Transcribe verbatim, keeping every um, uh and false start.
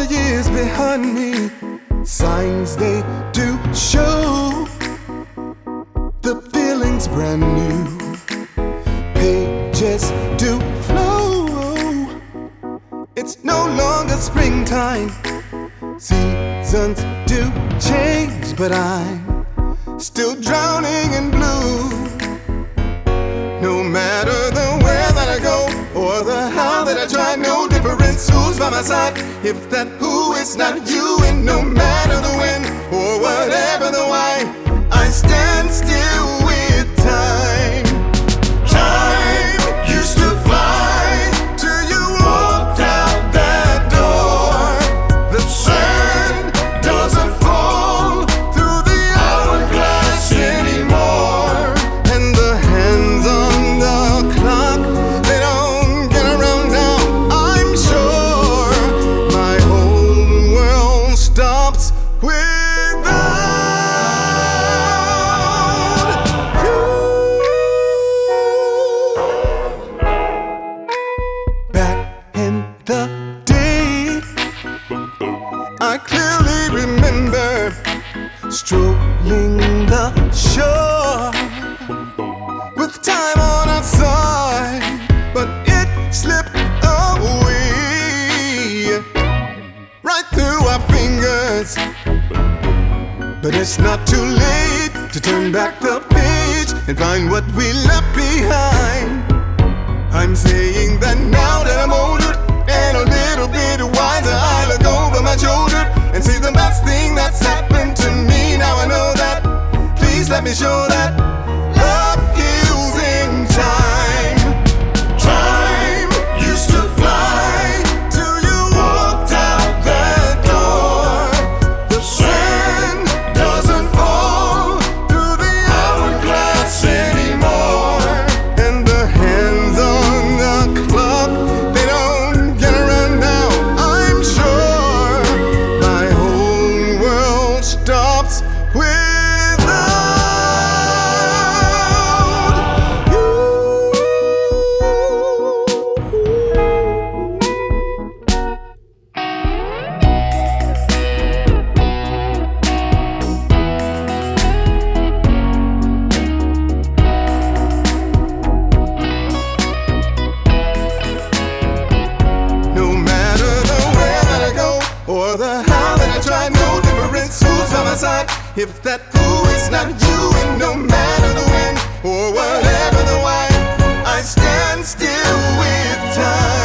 the years behind me, signs they do show the feeling's brand new. Pages do flow. It's no longer springtime. Seasons do change, but I'm still drowning in blue. No matter the where that I go or the how that I try, no difference who's by my side. If that who is not you, and no matter the when or whatever the why, I stand still with time. Time used to fly till you walked out that door. The sand doesn't fall through the hourglass anymore, and the hands on the clock, they don't get around now. I'm sure my whole world stops without you. Back in the day, I clearly remember strolling the shore with time on our side, but it slipped away right through our fingers. But it's not too late to turn back the page and find what we left behind. I'm saying that now that I'm older and a little bit wiser, I look over my shoulder and see the best thing that's happened to me. Now I know that. Please let me show that love heals in time. Time used to fly till you walked out that door. The sand doesn't fall through the hourglass anymore, and the hands on the clock, they don't get around now. I'm sure my whole world stops without you. No matter the where that I go or the how that I try, no difference who's by my side. If that who is not you, and no matter the when or whatever the why, I stand still with time.